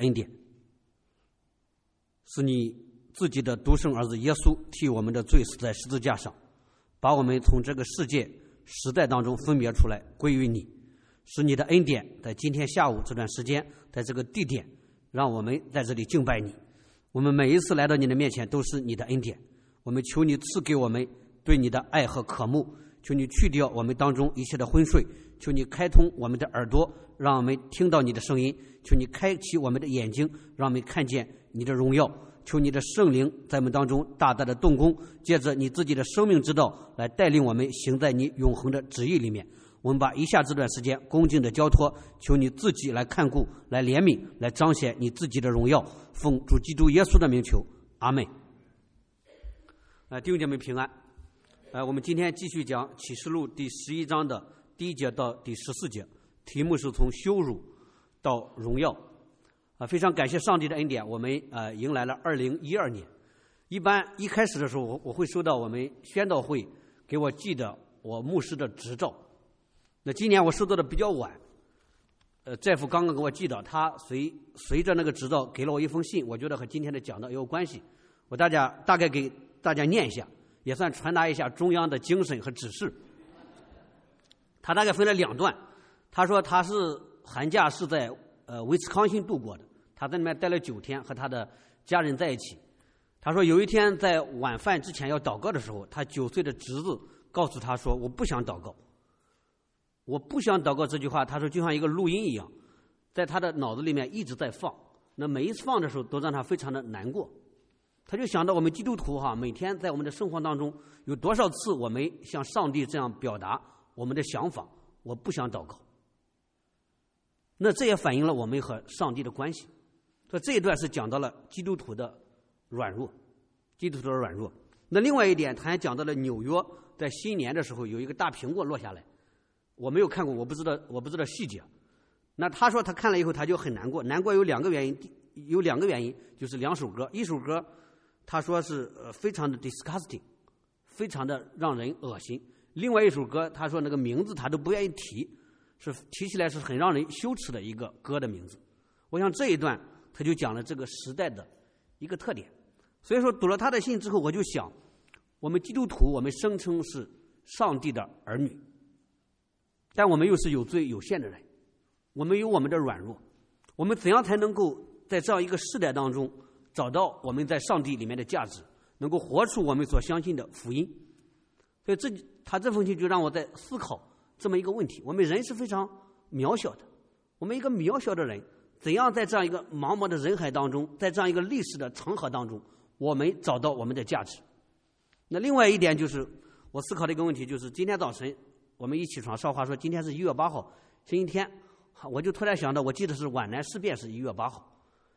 恩典，是你自己的独生儿子耶稣替我们的罪死在十字架上，把我们从这个世界时代当中分别出来归于你，是你的恩典在今天下午这段时间，在这个地点让我们在这里敬拜你。我们每一次来到你的面前都是你的恩典，我们求你赐给我们对你的爱和渴慕，求你去掉我们当中一切的昏睡，求你开通我们的耳朵，让我们听到你的声音，求你开启我们的眼睛，让我们看见你的荣耀，求你的圣灵在我们当中大大的动工，借着你自己的生命之道来带领我们行在你永恒的旨意里面。我们把以下这段时间恭敬的交托，求你自己来看顾，来怜悯，来彰显你自己的荣耀，奉主基督耶稣的名求，阿们。弟兄姐妹平安。我们今天继续讲启示录第11章的第1节到第14节，题目是从羞辱到荣耀。非常感谢上帝的恩典，我们迎来了2012年。一般一开始的时候，我会收到我们宣道会给我寄的我牧师的执照。那今年我收到的比较晚，寨夫刚刚给我寄到，他随着那个执照给了我一封信，我觉得和今天的讲道也有关系，我大概给大家念一下，也算传达一下中央的精神和指示。他大概分了2段，他说他是寒假是在威斯康星度过的，他在那边待了9天，和他的家人在一起。他说有一天在晚饭之前要祷告的时候，他9岁的侄子告诉他说，我不想祷告。我不想祷告这句话，他说就像一个录音一样，在他的脑子里面一直在放，那每一次放的时候都让他非常的难过。他就想到我们基督徒每天在我们的生活当中有多少次我们向上帝这样表达我们的想法，我不想祷告。那这也反映了我们和上帝的关系。所以这一段是讲到了基督徒的软弱，基督徒的软弱。那另外一点，他还讲到了纽约在新年的时候有一个大苹果落下来，我没有看过，我不知道细节。那他说他看了以后他就很难过，难过有2个原因，就是2首歌，一首歌他说是非常的 disgusting， 非常的让人恶心。另外一首歌他说那个名字他都不愿意提，是提起来是很让人羞耻的一个歌的名字。我想这一段他就讲了这个时代的一个特点。所以说读了他的信之后，我就想我们基督徒我们声称是上帝的儿女，但我们又是有罪有限的人，我们有我们的软弱，我们怎样才能够在这样一个世代当中找到我们在上帝里面的价值，能够活出我们所相信的福音。所以他这封信就让我在思考这么一个问题，我们人是非常渺小的，我们一个渺小的人怎样在这样一个茫茫的人海当中，在这样一个历史的长河当中，我们找到我们的价值。那另外一点就是我思考的一个问题，就是今天早晨我们一起床，少华说今天是1月8号星期天，我就突然想到，我记得是皖南事变是1月8号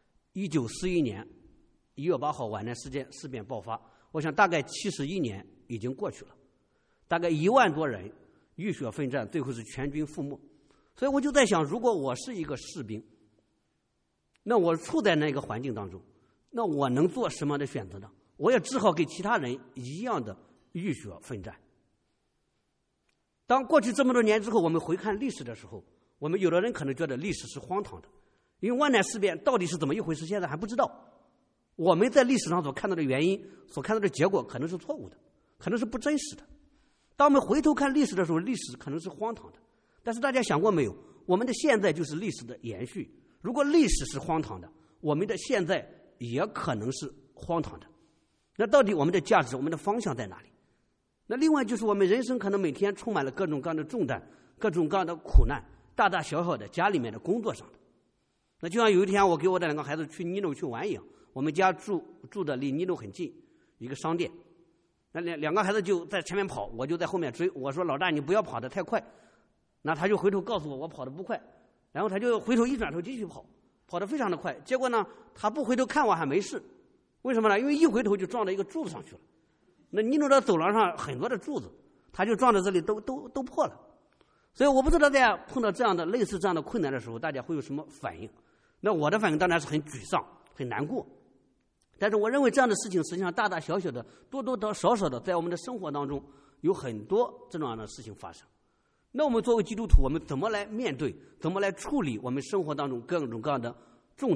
，1941年1月8号皖南事变爆发，我想大概71年已经过去了，大概1万多人浴血奋战，最后是全军覆没。所以我就在想，如果我是一个士兵，那我处在那个环境当中，那我能做什么样的选择呢？我也只好跟其他人一样的浴血奋战。当过去这么多年之后，我们回看历史的时候，我们有的人可能觉得历史是荒唐的，因为皖南事变到底是怎么一回事，现在还不知道。我们在历史上所看到的原因，所看到的结果可能是错误的，可能是不真实的。当我们回头看历史的时候，历史可能是荒唐的。但是大家想过没有，我们的现在就是历史的延续。如果历史是荒唐的，我们的现在也可能是荒唐的。那到底我们的价值，我们的方向在哪里？那另外就是我们人生可能每天充满了各种各样的重担，各种各样的苦难，大大小小的，家里面的工作上的。那就像有一天我给我的2个孩子去尼楼去玩一样，我们家住的离尼楼很近，一个商店。那两个孩子就在前面跑，我就在后面追。我说老大你不要跑得太快，那他就回头告诉我跑得不快，然后他就回头一转头继续跑，跑得非常的快。结果呢他不回头看我还没事，为什么呢？因为一回头就撞到一个柱子上去了。那尼楼的走廊上很多的柱子，他就撞到这里都破了。所以我不知道大家碰到这样的类似这样的困难的时候，大家会有什么反应。那我的反应当然是很沮丧很难过，但是我认为这样的事情实际上大大小小的多多少少的在我们的生活当中有很多这种样的事情发生。那我们作为基督徒，我们怎么来面对，怎么来处理我们生活当中各种各样的重担，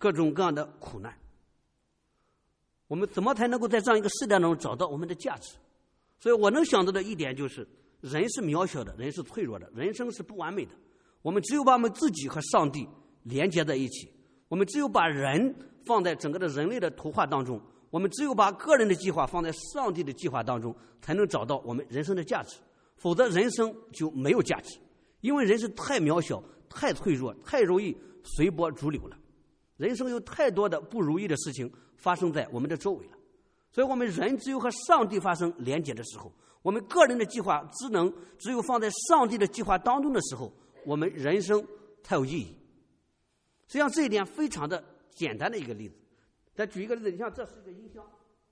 各种各样的苦难。我们怎么才能够在这样一个时代中找到我们的价值？所以我能想到的一点就是，人是渺小的，人是脆弱的，人生是不完美的。我们只有把我们自己和上帝连接在一起，我们只有把人放在整个的人类的图画当中，我们只有把个人的计划放在上帝的计划当中，才能找到我们人生的价值。否则人生就没有价值，因为人是太渺小、太脆弱、太容易随波逐流了。人生有太多的不如意的事情发生在我们的周围了，所以我们人只有和上帝发生连结的时候，我们个人的计划只有放在上帝的计划当中的时候，我们人生才有意义。实际上这一点非常的简单的一个例子，再举一个例子，你像这是一个音箱，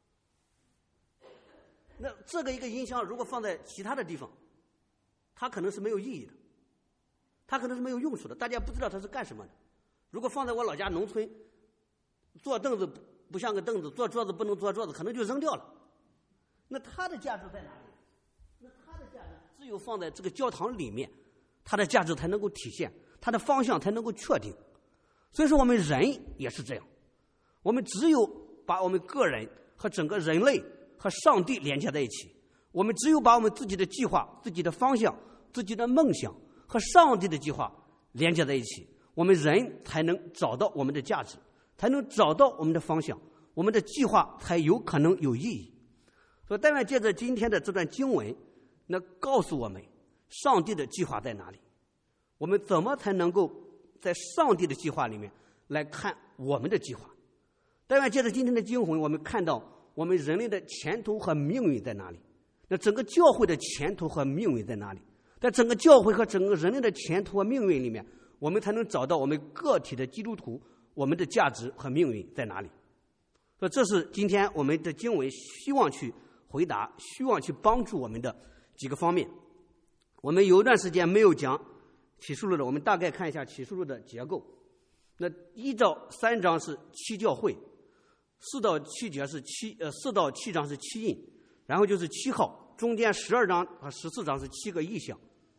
那这个一个音箱如果放在其他的地方，它可能是没有意义的，它可能是没有用处的，大家不知道它是干什么的。如果放在我老家农村，坐凳子不像个凳子，坐桌子不能坐桌子，可能就扔掉了。那它的价值在哪里？那它的价值只有放在这个教堂里面，它的价值才能够体现，它的方向才能够确定。所以说我们人也是这样，我们只有把我们个人和整个人类和上帝连接在一起，我们只有把我们自己的计划、自己的方向、自己的梦想和上帝的计划连接在一起，我们人才能找到我们的价值，才能找到我们的方向，我们的计划才有可能有意义。所以但愿借着今天的这段经文，那告诉我们上帝的计划在哪里，我们怎么才能够在上帝的计划里面来看我们的计划。但愿借着今天的经文，我们看到我们人类的前途和命运在哪里，那整个教会的前途和命运在哪里，在整个教会和整个人类的前途和命运里面，我们才能找到我们个体的基督徒我们的价值和命运在哪里。所以这是今天我们的经文希望去回答，希望去帮助我们的几个方面。我们有一段时间没有讲启示录的，我们大概看一下启示录的结构。那1到3章是7教会，4到7节是4到7章是7印，然后就是7号，中间12章和14章是7个异象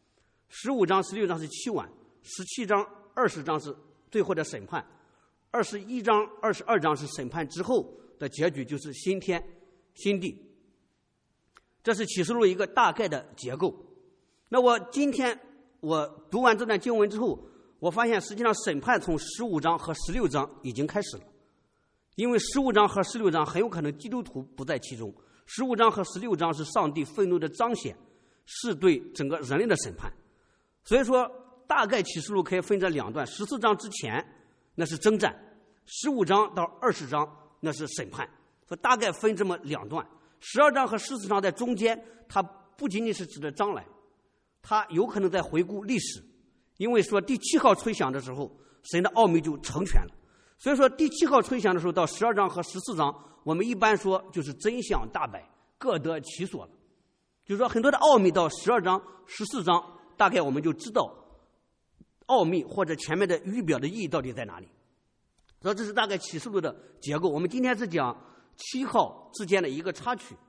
，15章16章是7晚，17章20章是最后的审判，21章22章是审判之后的结局，就是新天新地。这是启示录一个大概的结构。那我今天我读完这段经文之后，我发现实际上审判从15章和16章已经开始了，因为15章和16章很有可能基督徒不在其中。15章和16章是上帝愤怒的彰显，是对整个人类的审判。所以说大概启示录可以分成2段，14章之前那是征战，15章到20章那是审判，所以大概分这么2段。12章和14章在中间，它不仅仅是指的将来，它有可能在回顾历史，因为说第7号吹响的时候，神的奥秘就成全了。所以说第7号吹响的时候，到12章和14章，我们一般说就是真相大白，各得其所了。就是说很多的奥秘到12章、14章，大概我们就知道奥秘或者前面的预表的意义到底在哪里。所以这是大概启示录的结构。我们今天是讲7号之间的一个插曲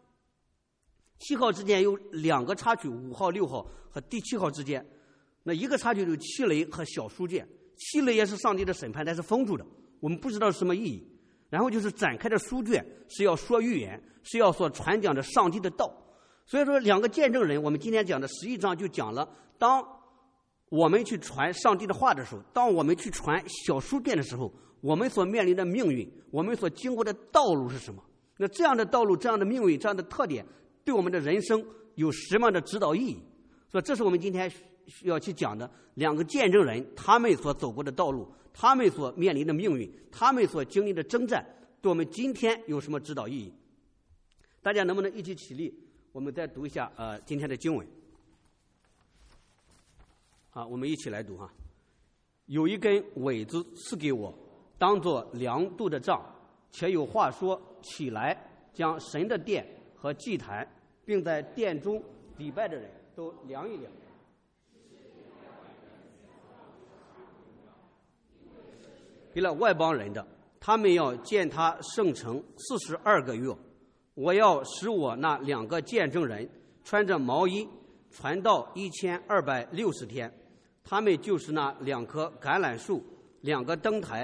，7号之间有2个插曲，5号、6号和第7号之间。那一个插曲有7雷和小书卷，7雷也是上帝的审判，但是封住的，我们不知道是什么意义。然后就是展开的书卷，是要说预言，是要所传讲的上帝的道。所以说2个见证人，我们今天讲的11章就讲了，当我们去传上帝的话的时候，当我们去传小书卷的时候，我们所面临的命运，我们所经过的道路是什么？那这样的道路、这样的命运、这样的特点，对我们的人生有什么样的指导意义？所以这是我们今天需要去讲的2个见证人，他们所走过的道路，他们所面临的命运，他们所经历的征战，对我们今天有什么指导意义？大家能不能一起起立？我们再读一下今天的经文。好，我们一起来读哈。有一根苇子赐给我，当作量度的杖，且有话说：起来，将神的殿和祭坛，并在殿中礼拜的人都量一量。给了外邦人的，他们要建他圣城42个月。我要使我那2个见证人穿着毛衣传道1260天，他们就是那2棵橄榄树、2个灯台、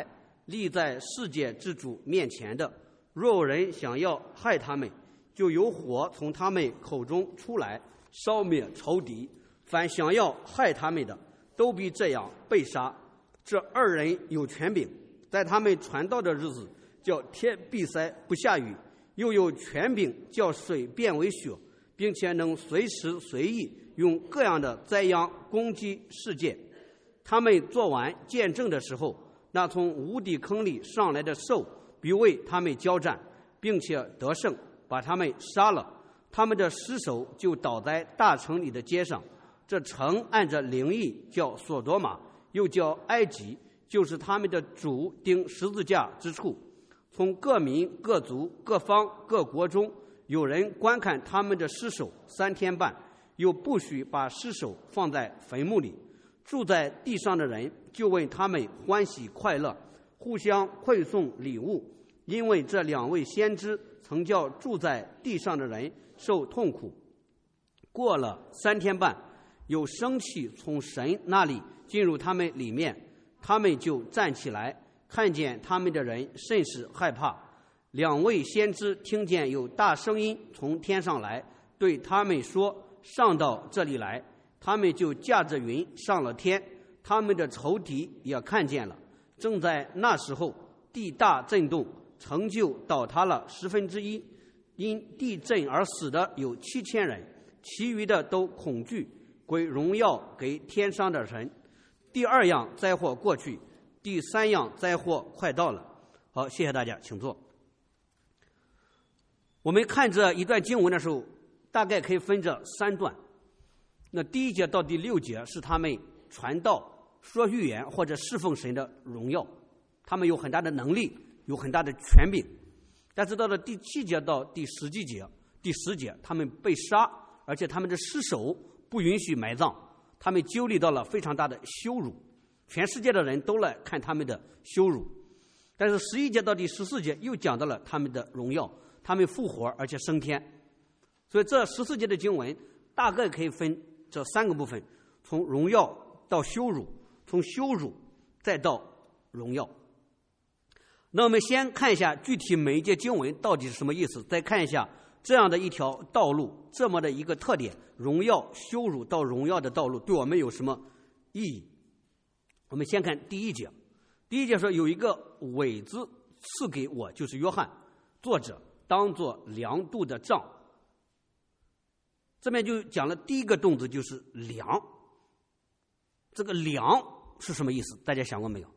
立在世界之主面前的。若有人想要害他们，就有火从他们口中出来，烧灭仇敌。凡想要害他们的，都必这样被杀。这二人有权柄，在他们传道的日子，叫天闭塞不下雨，又有权柄叫水变为血，并且能随时随意用各样的灾殃攻击世界。他们做完见证的时候，那从无底坑里上来的兽必为他们交战，并且得胜，把他们杀了。他们的尸首就倒在大城里的街上。这城按着灵意叫索多玛，又叫埃及，就是他们的主钉十字架之处。从各民各族各方各国中，有人观看他们的尸首3天半，又不许把尸首放在坟墓里。住在地上的人就为他们欢喜快乐，互相馈送礼物，因为这2位先知曾叫住在地上的人受痛苦。过了3天半，有生气从神那里进入他们里面，他们就站起来，看见他们的人甚是害怕。2位先知听见有大声音从天上来，对他们说：上到这里来。他们就驾着云上了天，他们的仇敌也看见了。正在那时候，地大震动，城就倒塌了1/10，因地震而死的有7000人，其余的都恐惧，归荣耀给天上的神。第2样灾祸过去，第3样灾祸快到了。好，谢谢大家，请坐。我们看这一段经文的时候，大概可以分这3段。那第1节到第6节是他们传道、说预言或者侍奉神的荣耀，他们有很大的能力，有很大的权柄。但是到了第7节到第10节，他们被杀，而且他们的尸首不允许埋葬，他们经历到了非常大的羞辱，全世界的人都来看他们的羞辱。但是11节到第14节又讲到了他们的荣耀，他们复活而且升天。所以这14节的经文大概可以分这3个部分，从荣耀到羞辱，从羞辱再到荣耀。那我们先看一下具体每一节经文到底是什么意思，再看一下这样的一条道路，这么的一个特点，荣耀、羞辱到荣耀的道路对我们有什么意义。我们先看第1节。第1节说，有一个苇子赐给我，就是约翰，作者当作量度的杖。这边就讲了第1个动词，就是量。这个量是什么意思？大家想过没有？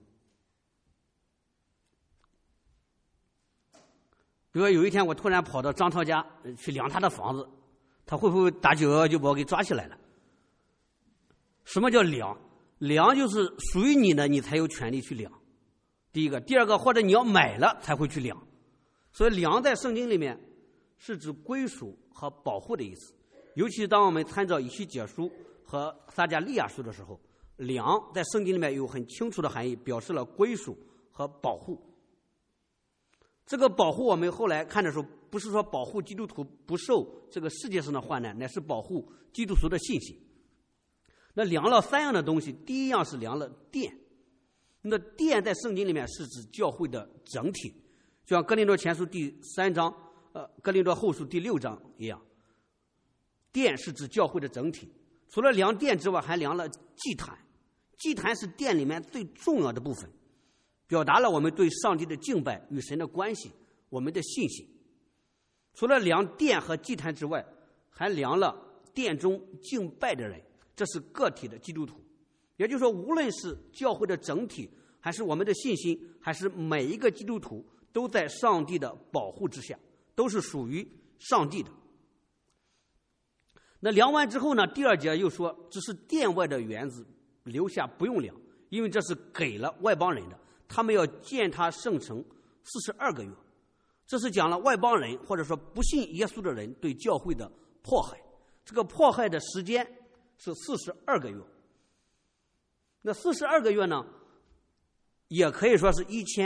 比如说有一天我突然跑到张涛家去量他的房子，他会不会打911就把我给抓起来了？什么叫量？量就是属于你的，你才有权利去量。第1个，第2个，或者你要买了才会去量。所以量在圣经里面是指归属和保护的意思。尤其当我们参照以西结书和撒迦利亚书的时候，量在圣经里面有很清楚的含义，表示了归属和保护。这个保护我们后来看的时候，不是说保护基督徒不受这个世界上的患难，乃是保护基督徒的信心。那量了3样的东西，第1样是量了殿。那殿在圣经里面是指教会的整体，就像哥林多前书第3章哥林多后书第6章一样，殿是指教会的整体。除了量殿之外，还量了祭坛。祭坛是殿里面最重要的部分，表达了我们对上帝的敬拜与神的关系，我们的信心。除了量殿和祭坛之外，还量了殿中敬拜的人，这是个体的基督徒。也就是说，无论是教会的整体，还是我们的信心，还是每一个基督徒，都在上帝的保护之下，都是属于上帝的。那量完之后呢，第2节又说，只是殿外的园子留下不用量，因为这是给了外邦人的，他们要建他圣城42个月。这是讲了外邦人或者说不信耶稣的人对教会的迫害，这个迫害的时间是42个月。那42个月呢，也可以说是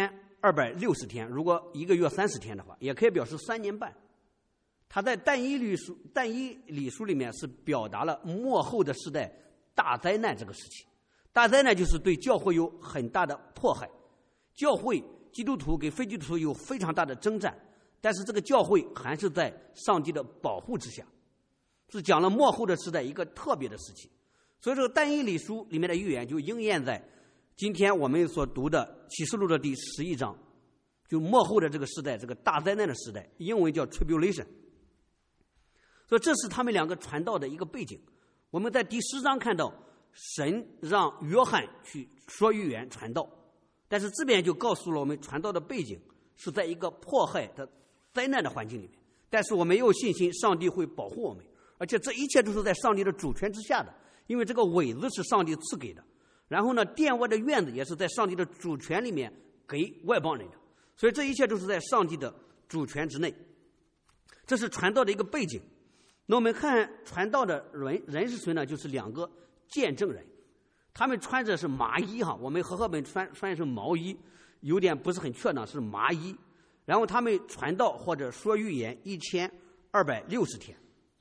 1260天，如果1个月30天的话，也可以表示3年半。他在但以理书里面是表达了末后的时代大灾难这个事情。大灾难就是对教会有很大的迫害，教会基督徒给非基督徒有非常大的征战，但是这个教会还是在上帝的保护之下，是讲了末后的时代一个特别的时期。所以这个但以理书里面的预言就应验在今天我们所读的启示录的第11章，就末后的这个时代，这个大灾难的时代，英文叫 tribulation。 所以这是他们两个传道的一个背景。我们在第10章看到神让约翰去说预言传道，但是这边就告诉了我们传道的背景是在一个迫害的灾难的环境里面，但是我们有信心上帝会保护我们，而且这一切都是在上帝的主权之下的，因为这个苇子是上帝赐给的，然后呢殿外的院子也是在上帝的主权里面给外邦人的，所以这一切都是在上帝的主权之内。这是传道的一个背景。那我们看传道的人是谁呢？就是2个见证人，他们穿着是麻衣哈，我们和合本穿的是毛衣，有点不是很确当，是麻衣。然后他们传道或者说预言1260天。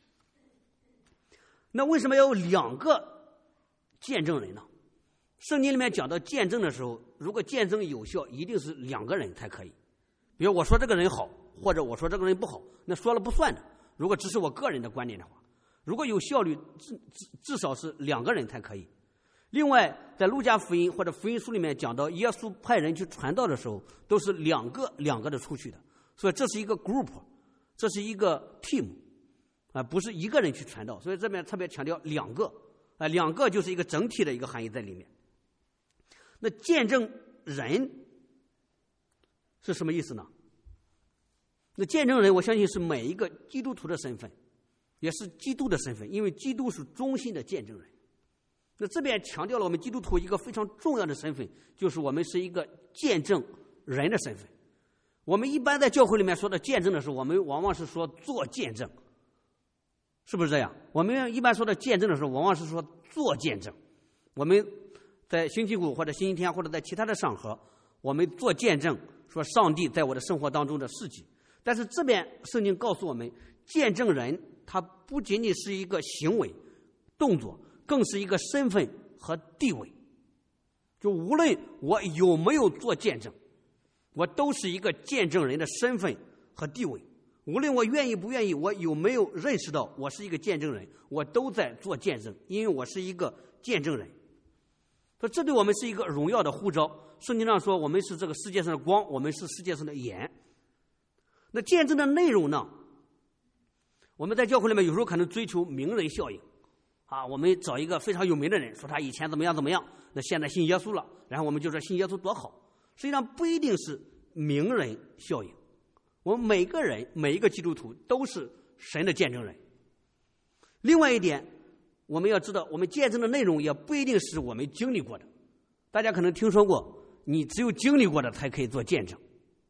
那为什么要有2个见证人呢？圣经里面讲到见证的时候，如果见证有效，一定是2个人才可以。比如我说这个人好，或者我说这个人不好，那说了不算的。如果只是我个人的观点的话，如果有效率，至少是2个人才可以。另外，在路加福音或者福音书里面讲到，耶稣派人去传道的时候，都是两个的出去的，所以这是一个 group， 这是一个 team， 不是一个人去传道。所以这边特别强调2个，2个就是一个整体的一个含义在里面。那见证人是什么意思呢？那见证人，我相信是每一个基督徒的身份，也是基督的身份，因为基督是忠心的见证人。那这边强调了我们基督徒一个非常重要的身份，就是我们是一个见证人的身份。我们一般在教会里面说的见证的时候，我们往往是说做见证，是不是这样？我们一般说的见证的时候，往往是说做见证。我们在星期五或者星期天或者在其他的场合，我们做见证，说上帝在我的生活当中的事迹。但是这边圣经告诉我们，见证人他不仅仅是一个行为动作，更是一个身份和地位。就无论我有没有做见证，我都是一个见证人的身份和地位。无论我愿意不愿意，我有没有认识到我是一个见证人，我都在做见证，因为我是一个见证人。所以这对我们是一个荣耀的呼召。圣经上说，我们是这个世界上的光，我们是世界上的盐。那见证的内容呢？我们在教会里面有时候可能追求名人效应啊，我们找一个非常有名的人，说他以前怎么样怎么样，那现在信耶稣了，然后我们就说信耶稣多好。实际上不一定是名人效应，我们每个人每一个基督徒都是神的见证人。另外一点，我们要知道，我们见证的内容也不一定是我们经历过的。大家可能听说过，你只有经历过的才可以做见证。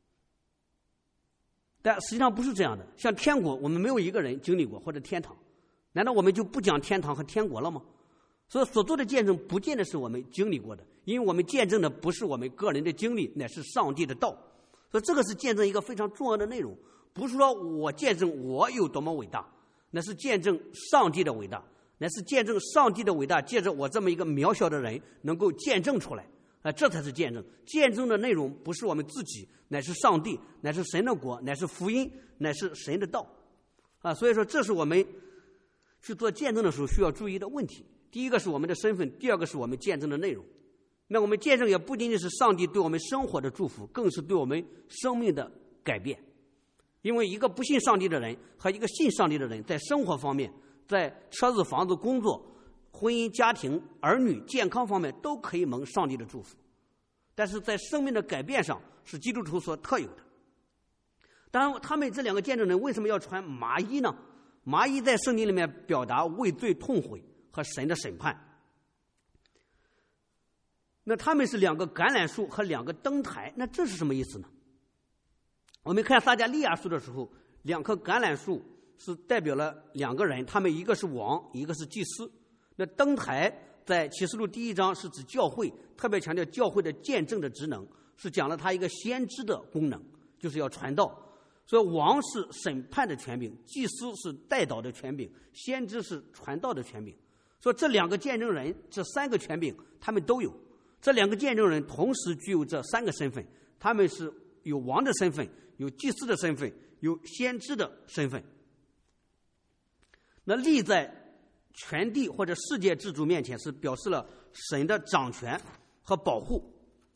但实际上不是这样的，像天国，我们没有一个人经历过，或者天堂，难道我们就不讲天堂和天国了吗？所以所做的见证不见得是我们经历过的，因为我们见证的不是我们个人的经历，乃是上帝的道。所以这个是见证一个非常重要的内容，不是说我见证我有多么伟大，那是见证上帝的伟大，乃是见证上帝的伟大，借着我这么一个渺小的人能够见证出来。这才是见证。见证的内容不是我们自己，乃是上帝，乃是神的国，乃是福音，乃是神的道。所以说这是我们去做见证的时候需要注意的问题。第一个是我们的身份，第二个是我们见证的内容。那我们见证也不仅仅是上帝对我们生活的祝福，更是对我们生命的改变。因为一个不信上帝的人和一个信上帝的人，在生活方面，在车子、房子、工作、婚姻、家庭、儿女、健康方面都可以蒙上帝的祝福，但是在生命的改变上是基督徒所特有的。当然，他们这2个见证人为什么要穿麻衣呢？麻衣在圣经里面表达为罪痛悔和神的审判。那他们是2个橄榄树和2个灯台，那这是什么意思呢？我们看撒迦利亚书的时候，2棵橄榄树是代表了2个人，他们一个是王，一个是祭司。那灯台在启示录第1章是指教会，特别强调教会的见证的职能，是讲了他一个先知的功能，就是要传道。所以王是审判的权柄，祭司是代祷的权柄，先知是传道的权柄。所以这2个见证人，这3个权柄他们都有。这2个见证人同时具有这3个身份， 他们是有王的身份，有祭司的身份，有先知的身份。那立在全地或者世界之主面前，是表示了神的掌权和保护。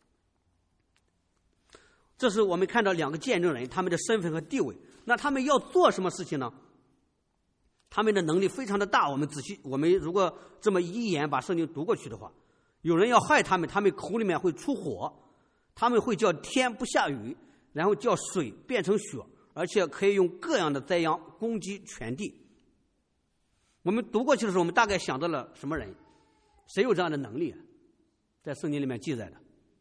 这是我们看到两个见证人他们的身份和地位。那他们要做什么事情呢？他们的能力非常的大。我们如果这么一眼把圣经读过去的话，有人要害他们，他们口里面会出火，他们会叫天不下雨，然后叫水变成血，而且可以用各样的灾殃攻击全地。我们读过去的时候，我们大概想到了什么人？谁有这样的能力？在圣经里面记载的。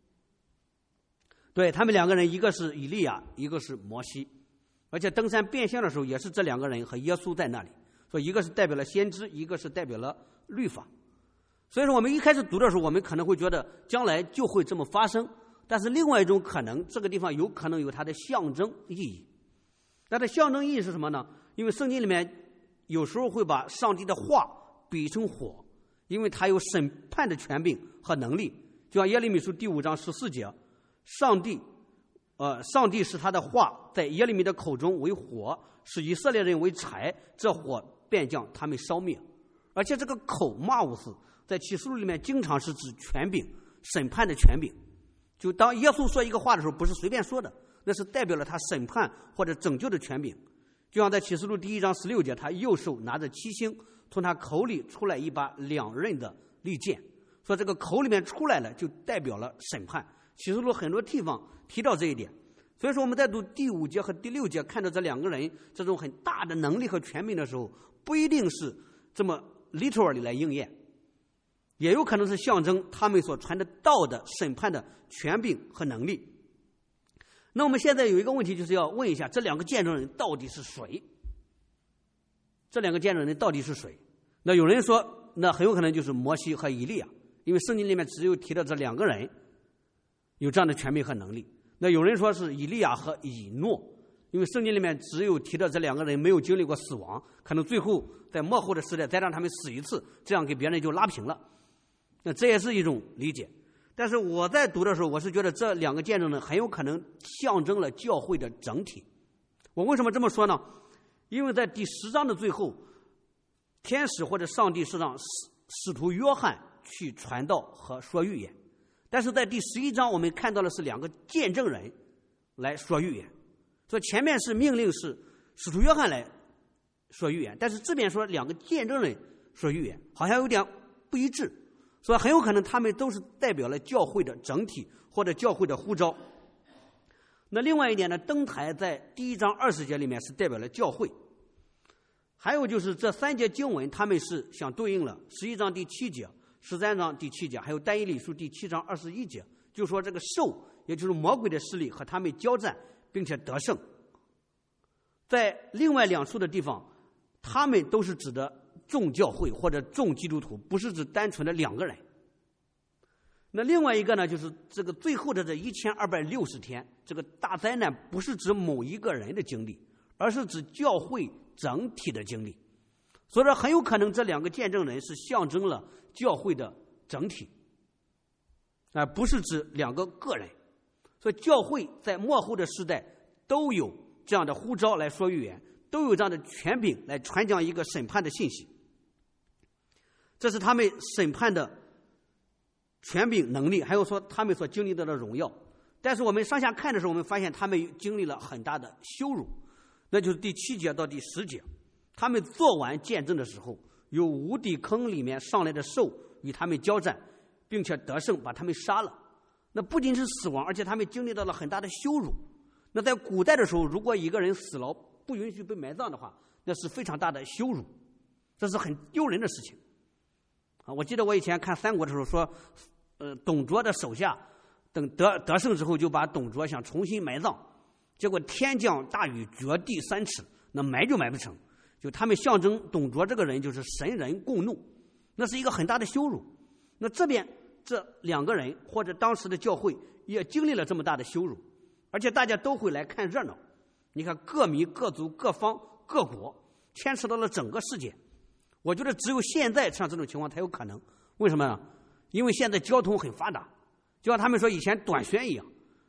对，他们两个人，一个是以利亚，一个是摩西，而且登山变相的时候，也是这两个人和耶稣在那里。所以一个是代表了先知，一个是代表了律法。所以说我们一开始读的时候，我们可能会觉得将来就会这么发生，但是另外一种可能，这个地方有可能有它的象征意义。那它象征意义是什么呢？因为圣经里面有时候会把上帝的话比成火，因为他有审判的权柄和能力。就像耶利米书第5章14节，上帝使他的话在耶利米的口中为火，使以色列人为柴，这火便将他们烧灭。而且这个口马乌斯在启示录里面经常是指权柄，审判的权柄。就当耶稣说一个话的时候，不是随便说的，那是代表了他审判或者拯救的权柄。就像在启示录第1章16节，他右手拿着7星，从他口里出来一把2刃的利剑，说这个口里面出来了就代表了审判。启示录很多地方提到这一点。所以说我们在读第5节和第6节看到这两个人这种很大的能力和权柄的时候，不一定是这么 literally 来应验，也有可能是象征他们所传的道的审判的权柄和能力。那我们现在有一个问题，就是要问一下，这两个见证人到底是谁？这两个见证人到底是谁？那有人说，那很有可能就是摩西和以利亚，因为圣经里面只有提到这两个人有这样的权柄和能力。那有人说是以利亚和以诺，因为圣经里面只有提到这两个人没有经历过死亡，可能最后在末后的时代再让他们死一次，这样给别人就拉平了。那这也是一种理解。但是我在读的时候，我是觉得这两个见证人很有可能象征了教会的整体。我为什么这么说呢？因为在第10章的最后，天使或者上帝是让使徒约翰去传道和说预言，但是在第11章我们看到的是两个见证人来说预言。所以前面是命令是使徒约翰来说预言，但是这边说两个见证人说预言，好像有点不一致。所以很有可能他们都是代表了教会的整体或者教会的呼召。那另外一点呢，登台在第1章20节里面是代表了教会。还有就是这3节经文他们是相对应了11章第7节、13章第7节，还有但以理书第7章21节，就说这个兽也就是魔鬼的势力和他们交战并且得胜。在另外2处的地方，他们都是指的众教会或者众基督徒，不是指单纯的2个人。那另外一个呢，就是这个最后的这1260天，这个大灾难不是指某一个人的经历，而是指教会整体的经历。所以说很有可能这两个见证人是象征了教会的整体，而不是指2个个人。所以教会在末后的时代都有这样的呼召来说预言，都有这样的权柄来传讲一个审判的信息。这是他们审判的权柄能力，还有说他们所经历到的荣耀。但是我们上下看的时候，我们发现他们经历了很大的羞辱，那就是第7节到第10节。他们做完见证的时候，有无底坑里面上来的兽与他们交战，并且得胜，把他们杀了。那不仅是死亡，而且他们经历到了很大的羞辱。那在古代的时候，如果一个人死了不允许被埋葬的话，那是非常大的羞辱，这是很丢人的事情。我记得我以前看三国的时候说，董卓的手下等得胜之后，就把董卓想重新埋葬，结果天降大雨，掘地3尺，那埋就埋不成。就他们象征董卓这个人就是神人共怒，那是一个很大的羞辱。那这边这2个人或者当时的教会也经历了这么大的羞辱，而且大家都会来看热闹。你看各民各族各方各国牵扯到了整个世界。我觉得只有现在像这种情况才有可能。为什么呢？因为现在交通很发达，就像他们说以前短宣一样，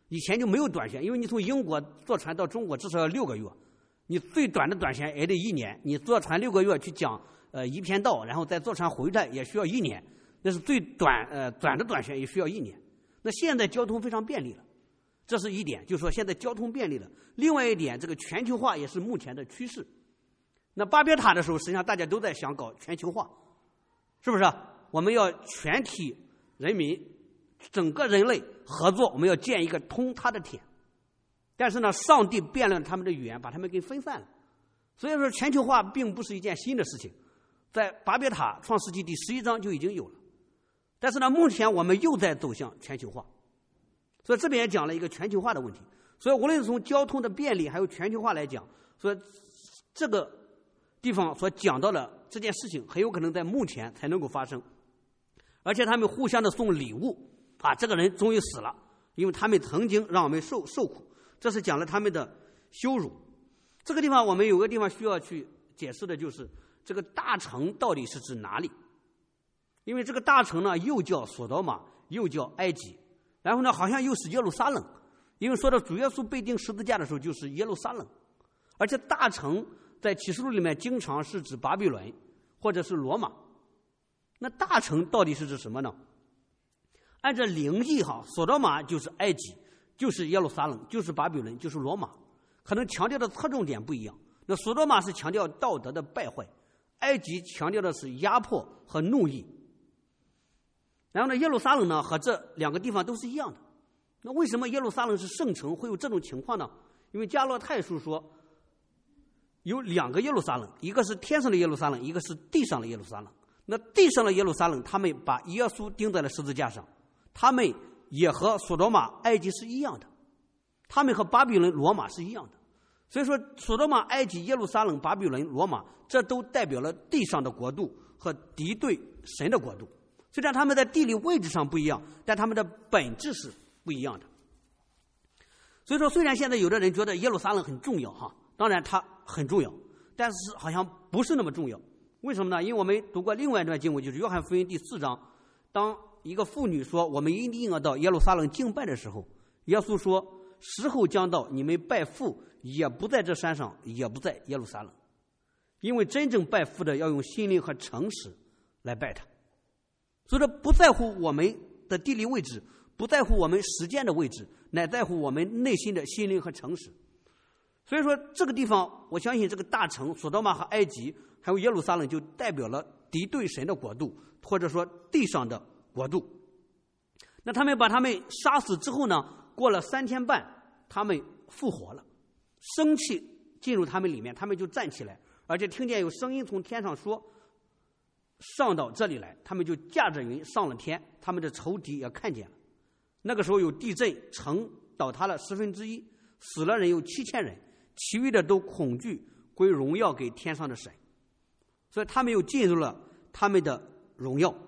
以前就没有短线，因为你从英国坐船到中国至少要6个月，你最短的短线也得1年，你坐船6个月去讲一篇道，然后再坐船回来也需要1年，那是最短的短线也需要1年。那现在交通非常便利了，这是一点，就是说现在交通便利了。另外一点，这个全球化也是目前的趋势。那巴别塔的时候，实际上大家都在想搞全球化，是不是？我们要全体人民、整个人类合作，我们要建一个通他的天。但是呢，上帝变了他们的语言，把他们给分散了。所以说，全球化并不是一件新的事情，在巴别塔创世纪第11章就已经有了。但是呢，目前我们又在走向全球化，所以这边也讲了一个全球化的问题。所以无论是从交通的便利还有全球化来讲，所以这个地方所讲到的这件事情很有可能在目前才能够发生。而且他们互相的送礼物啊，这个人终于死了，因为他们曾经让我们受苦，这是讲了他们的羞辱。这个地方我们有个地方需要去解释的，就是这个大城到底是指哪里？因为这个大城呢，又叫索多玛，又叫埃及，然后呢，好像又是耶路撒冷，因为说到主耶稣被钉十字架的时候就是耶路撒冷，而且大城在启示录里面经常是指巴比伦或者是罗马。那大城到底是指什么呢？按照灵意索多玛就是埃及，就是耶路撒冷，就是巴比伦，就是罗马，可能强调的侧重点不一样。那索多玛是强调道德的败坏，埃及强调的是压迫和怒意。然后呢，耶路撒冷呢和这2个地方都是一样的。那为什么耶路撒冷是圣城会有这种情况呢？因为加洛太书说有2个耶路撒冷，一个是天上的耶路撒冷，一个是地上的耶路撒冷。那地上的耶路撒冷，他们把耶稣钉在了十字架上，他们也和索多玛、埃及是一样的，他们和巴比伦、罗马是一样的。所以说，索多玛、埃及、耶路撒冷、巴比伦、罗马，这都代表了地上的国度和敌对神的国度。虽然他们在地理位置上不一样，但他们的本质是不一样的。所以说，虽然现在有的人觉得耶路撒冷很重要当然它很重要，但是好像不是那么重要。为什么呢？因为我们读过另外一段经文，就是约翰福音第4章，当一个妇女说我们一定要到耶路撒冷敬拜的时候，耶稣说时候将到，你们拜父也不在这山上，也不在耶路撒冷，因为真正拜父的要用心灵和诚实来拜他。所以说，不在乎我们的地理位置，不在乎我们时间的位置，乃在乎我们内心的心灵和诚实。所以说，这个地方我相信这个大城索多玛和埃及还有耶路撒冷就代表了敌对神的国度，或者说地上的国度。那他们把他们杀死之后呢，过了3天半，他们复活了，生气进入他们里面，他们就站起来，而且听见有声音从天上说上到这里来，他们就驾着云上了天，他们的仇敌也看见了。那个时候有地震，城倒塌了1/10，死了人有7000人，其余的都恐惧归荣耀给天上的神，所以他们又进入了他们的荣耀。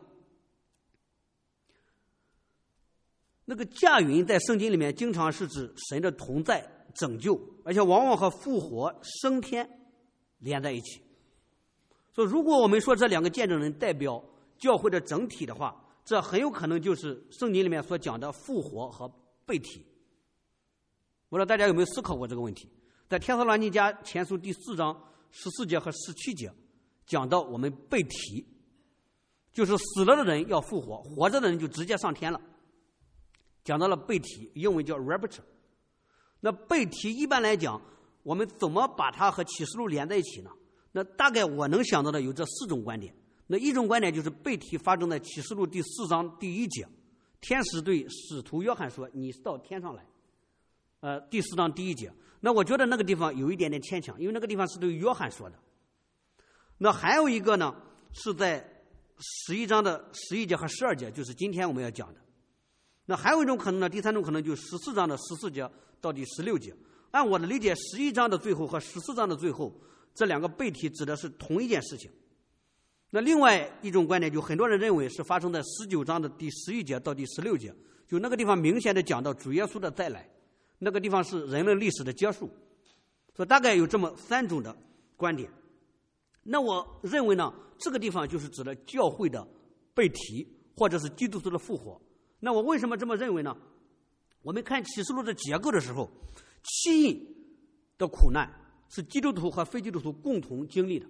那个驾云在圣经里面经常是指神的同在、拯救，而且往往和复活、升天连在一起。所以如果我们说这2个见证人代表教会的整体的话，这很有可能就是圣经里面所讲的复活和被提。不知道大家有没有思考过这个问题？在帖撒罗尼迦前书第4章14节和17节讲到我们被提，就是死了的人要复活，活着的人就直接上天了。讲到了被提，英文叫 rapture。 那被提一般来讲，我们怎么把它和启示录连在一起呢？那大概我能想到的有这4种观点。那一种观点就是被提发生在启示录第4章第1节，天使对使徒约翰说你到天上来，第4章第1节。那我觉得那个地方有一点点牵强，因为那个地方是对约翰说的。那还有一个呢，是在11章的11节和12节，就是今天我们要讲的。那还有一种可能呢，第3种可能就是14章的14节到第16节。按我的理解，11章的最后和14章的最后，这2个被提指的是同一件事情。那另外一种观点，就很多人认为是发生在19章的第11节到第16节，就那个地方明显的讲到主耶稣的再来，那个地方是人类历史的结束。所以大概有这么3种的观点。那我认为呢，这个地方就是指的教会的被提，或者是基督徒的复活。那我为什么这么认为呢？ 我们看启示录的结构的时候，七印的苦难是基督徒和非基督徒共同经历的。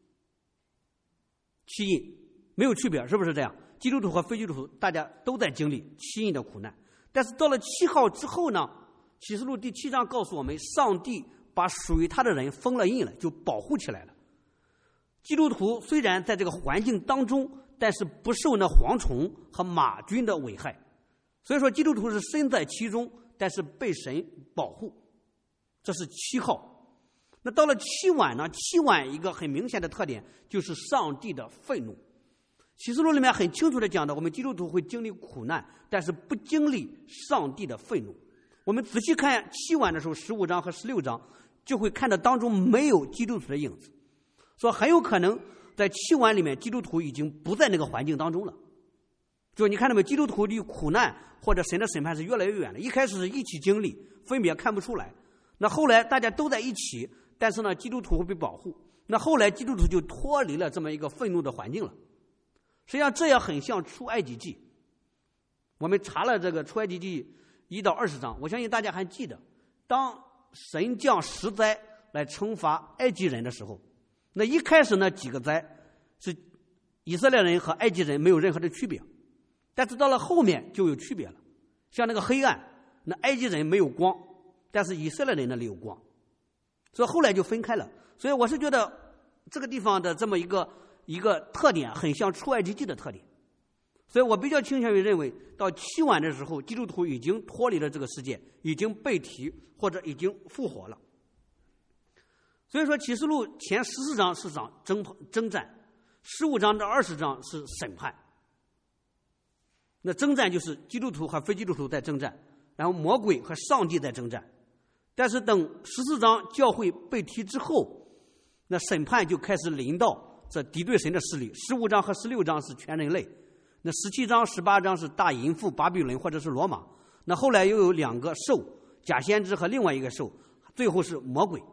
七印没有区别，是不是这样？基督徒和非基督徒大家都在经历七印的苦难。但是到了7号之后呢，启示录第7章告诉我们，上帝把属于他的人封了印了，就保护起来了。基督徒虽然在这个环境当中，但是不受那蝗虫和马军的危害。所以说基督徒是身在其中，但是被神保护。这是7号。那到了7晚呢？7晚一个很明显的特点就是上帝的愤怒。启示录里面很清楚的讲的，我们基督徒会经历苦难，但是不经历上帝的愤怒。我们仔细看7晚的时候，15章和16章，就会看到当中没有基督徒的影子，说很有可能在7晚里面，基督徒已经不在那个环境当中了。就你看到没有，基督徒离苦难或者神的审判是越来越远了。一开始是一起经历，分别看不出来。那后来大家都在一起，但是呢，基督徒会被保护。那后来基督徒就脱离了这么一个愤怒的环境了。实际上这也很像出埃及记。我们查了这个出埃及记1到20章，我相信大家还记得，当神降10灾来惩罚埃及人的时候，那一开始那几个灾是以色列人和埃及人没有任何的区别，但是到了后面就有区别了。像那个黑暗，那埃及人没有光，但是以色列人那里有光，所以后来就分开了。所以我是觉得这个地方的这么一个特点很像出埃及记的特点。所以我比较倾向于认为，到7晚的时候，基督徒已经脱离了这个世界，已经被提或者已经复活了。所以说启示录前14章是场征战，15章到20章是审判。那征战就是基督徒和非基督徒在征战，然后魔鬼和上帝在征战。但是等14章教会被提之后，那审判就开始临到这敌对神的势力。15章和16章是全人类，那17章18章是大淫妇巴比伦或者是罗马。那后来又有2个兽，假先知和另外一个兽，最后是魔鬼。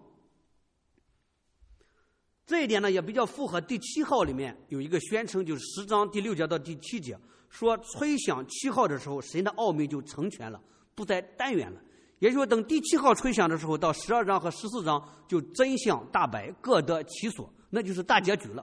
这一点呢也比较符合第7号里面有一个宣称，就是10章第6节到第7节，说吹响7号的时候，神的奥秘就成全了，不再单元了。也就是说等第7号吹响的时候，到12章和14章就真相大白，各得其所，那就是大结局了。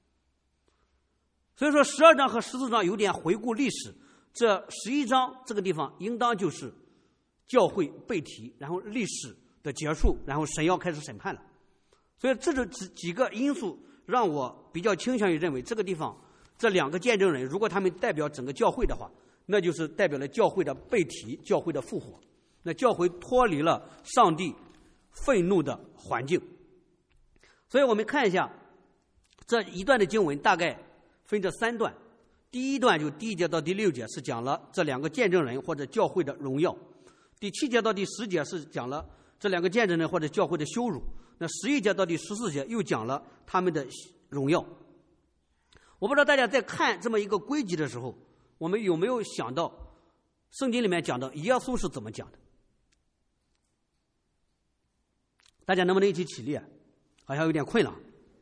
所以说12章和14章有点回顾历史，这11章这个地方应当就是教会被提，然后历史的结束，然后神要开始审判了。所以这几个因素让我比较倾向于认为，这个地方这2个见证人，如果他们代表整个教会的话，那就是代表了教会的被提，教会的复活。那教会脱离了上帝愤怒的环境。所以我们看一下这一段的经文，大概分这3段。第一段就第1节到第6节是讲了这2个见证人或者教会的荣耀，第7节到第10节是讲了这2个见证人或者教会的羞辱，那11节到第14节又讲了他们的荣耀。我不知道大家在看这么一个规矩的时候，我们有没有想到圣经里面讲到耶稣是怎么讲的？大家能不能一起起立？好像有点困了。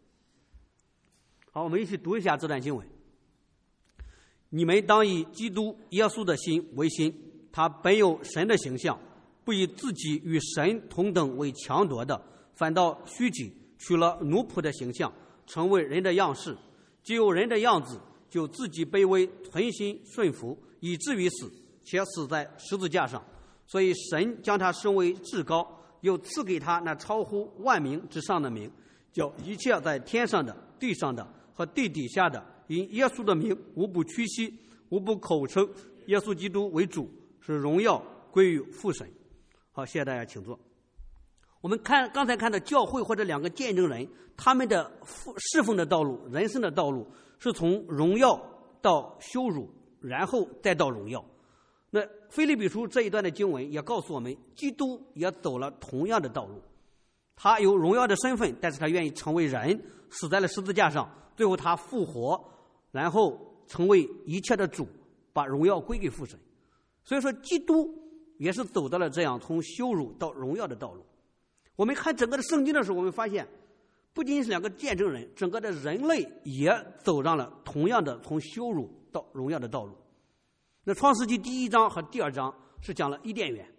好，我们一起读一下这段经文。你们当以基督耶稣的心为心，他本有神的形象，不以自己与神同等为强夺的，反倒虚己，取了奴仆的形象，成为人的样式。既有人的样子，就自己卑微，存心顺服，以至于死，且死在十字架上。所以神将他升为至高，又赐给他那超乎万名之上的名，叫一切在天上的、地上的和地底下的，因耶稣的名，无不屈膝，无不口称耶稣基督为主，是荣耀归于父神。好，谢谢大家，请坐。我们刚才看的教会或者2个见证人，他们的侍奉的道路、人生的道路，是从荣耀到羞辱，然后再到荣耀。那腓立比书这一段的经文也告诉我们，基督也走了同样的道路。他有荣耀的身份，但是他愿意成为人，死在了十字架上，最后他复活，然后成为一切的主，把荣耀归给父神。所以说基督也是走到了这样从羞辱到荣耀的道路。我们看整个的圣经的时候，我们发现不仅仅是2个见证人，整个的人类也走上了同样的从羞辱到荣耀的道路。那创世纪第1章和第2章是讲了伊甸园，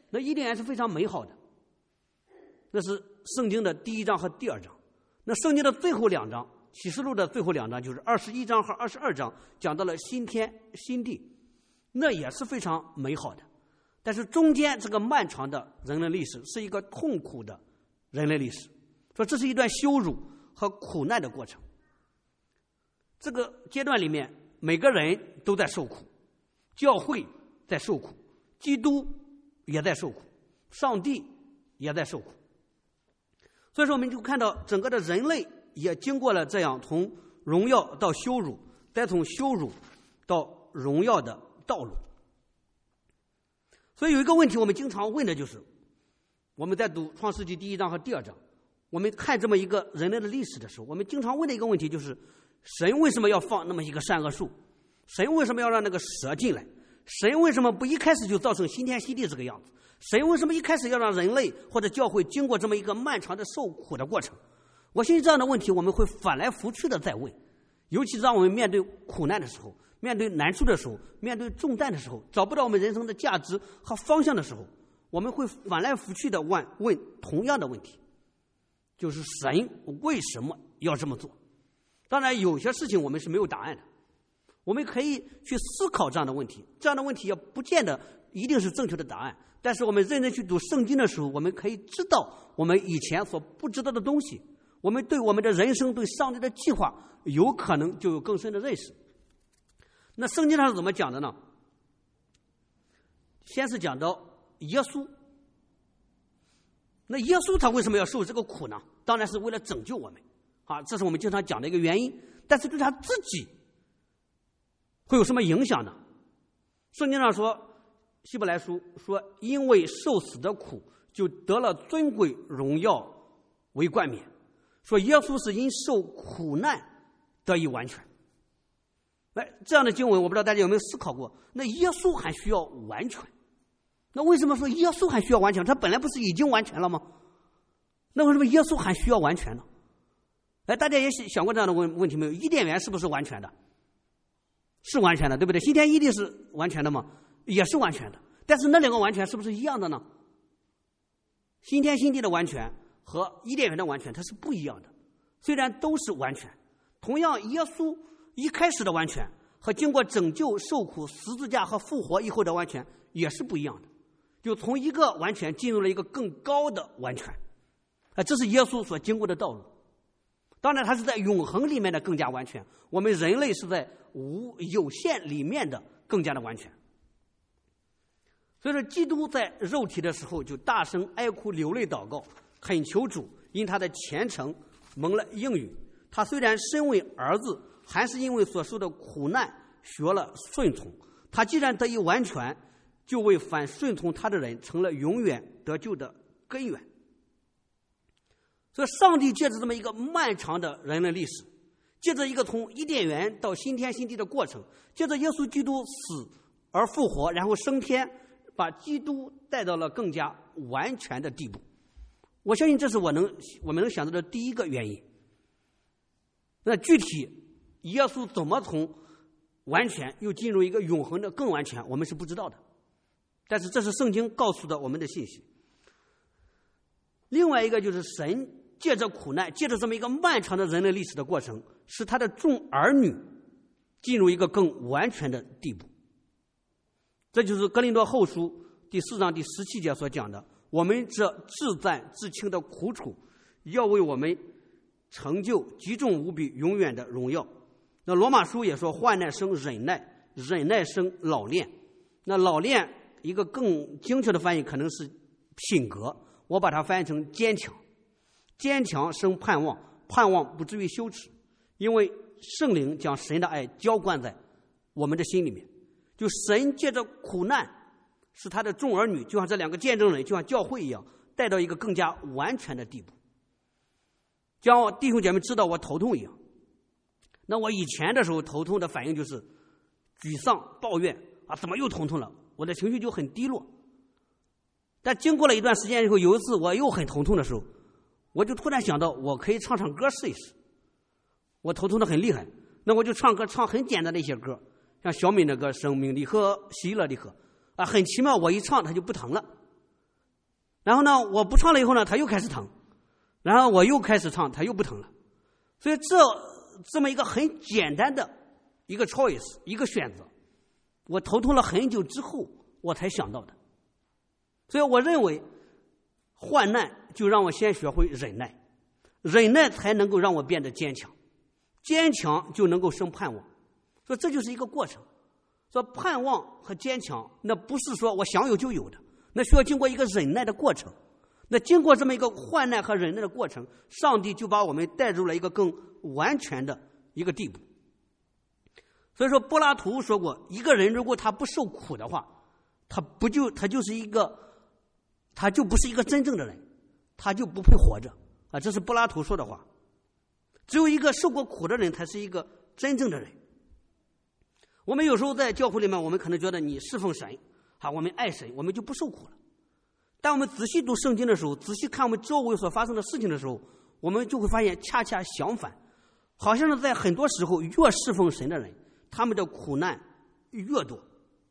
那伊甸园是非常美好的，那是圣经的第1章和第2章。那圣经的最后2章，启示录的最后2章，就是21章和22章，讲到了新天新地，那也是非常美好的。但是中间这个漫长的人类历史是一个痛苦的人类历史，说这是一段羞辱和苦难的过程。这个阶段里面，每个人都在受苦，教会在受苦，基督也在受苦，上帝也在受苦。所以说我们就看到整个的人类也经过了这样从荣耀到羞辱，再从羞辱到荣耀的道路。所以有一个问题我们经常问的就是，我们在读创世纪第1章和第2章，我们看这么一个人类的历史的时候，我们经常问的一个问题就是，神为什么要放那么一个善恶树？神为什么要让那个蛇进来？神为什么不一开始就造成新天新地这个样子？神为什么一开始要让人类或者教会经过这么一个漫长的受苦的过程？我相信这样的问题我们会反来覆去的再问，尤其是当我们面对苦难的时候，面对难处的时候，面对重担的时候，找不到我们人生的价值和方向的时候，我们会反来覆去的问同样的问题，就是神为什么要这么做？当然有些事情我们是没有答案的，我们可以去思考这样的问题，这样的问题也不见得一定是正确的答案，但是我们认真去读圣经的时候，我们可以知道我们以前所不知道的东西，我们对我们的人生，对上帝的计划有可能就有更深的认识。那圣经上是怎么讲的呢？先是讲到耶稣，那耶稣他为什么要受这个苦呢？当然是为了拯救我们啊，这是我们经常讲的一个原因。但是对他自己会有什么影响呢？圣经上说，希伯来书说，因为受死的苦，就得了尊贵荣耀为冠冕。说耶稣是因受苦难得以完全。这样的经文我不知道大家有没有思考过，那耶稣还需要完全，那为什么说耶稣还需要完全？他本来不是已经完全了吗？那为什么耶稣还需要完全呢？大家也想过这样的问题没有？伊甸园是不是完全的？是完全的，对不对？新天一地是完全的吗？也是完全的。但是那两个完全是不是一样的呢？新天新地的完全和伊甸园的完全它是不一样的，虽然都是完全，同样耶稣一开始的完全和经过拯救、受苦、十字架和复活以后的完全也是不一样的，就从一个完全进入了一个更高的完全。这是耶稣所经过的道路。当然他是在永恒里面的更加完全，我们人类是在有限里面的更加的完全。所以说基督在肉体的时候就大声哀哭流泪祷告，恳求主因他的虔诚蒙了应允。他虽然身为儿子，还是因为所受的苦难学了顺从。他既然得以完全，就为反顺从他的人成了永远得救的根源。所以上帝借着这么一个漫长的人类历史，借着一个从伊甸园到新天新地的过程，借着耶稣基督死而复活，然后升天，把基督带到了更加完全的地步。我相信这是我们能想到的第一个原因。那具体耶稣怎么从完全又进入一个永恒的更完全，我们是不知道的，但是这是圣经告诉的我们的信息。另外一个就是神借着苦难，借着这么一个漫长的人类历史的过程，使他的众儿女进入一个更完全的地步。这就是哥林多后书第4章第17节所讲的，我们这至赞至轻的苦楚，要为我们成就极重无比永远的荣耀。那罗马书也说，患难生忍耐，忍耐生老练。那老练一个更精确的翻译可能是品格，我把它翻译成坚强。坚强生盼望，盼望不至于羞耻，因为圣灵将神的爱浇灌在我们的心里面。就神借着苦难使他的众儿女，就像这两个见证人，就像教会一样，带到一个更加完全的地步。就像我弟兄姐妹知道我头痛一样，那我以前的时候头痛的反应就是沮丧抱怨啊，怎么又头痛了，我的情绪就很低落。但经过了一段时间以后，有一次我又很头痛的时候，我就突然想到我可以唱唱歌试一试。我头痛的很厉害，那我就唱歌，唱很简单的一些歌，像小敏的歌《生命的河，喜乐的河》啊，很奇妙，我一唱它就不疼了。 然后呢，我不唱了以后呢，他又开始疼，然后我又开始唱，他又不疼了。所以这么一个很简单的一个 choice， 一个选择，我头痛了很久之后我才想到的。所以我认为患难就让我先学会忍耐，忍耐才能够让我变得坚强，坚强就能够生盼望。所以这就是一个过程。说盼望和坚强，那不是说我想有就有的，那需要经过一个忍耐的过程。那经过这么一个患难和忍耐的过程，上帝就把我们带入了一个更完全的一个地步。所以说柏拉图说过，一个人如果他不受苦的话，他就不是一个真正的人，他就不配活着啊！这是柏拉图说的话。只有一个受过苦的人才是一个真正的人。我们有时候在教会里面，我们可能觉得你侍奉神啊，我们爱神，我们就不受苦了。但我们仔细读圣经的时候，仔细看我们周围所发生的事情的时候，我们就会发现恰恰相反，好像是在很多时候越侍奉神的人，他们的苦难越多，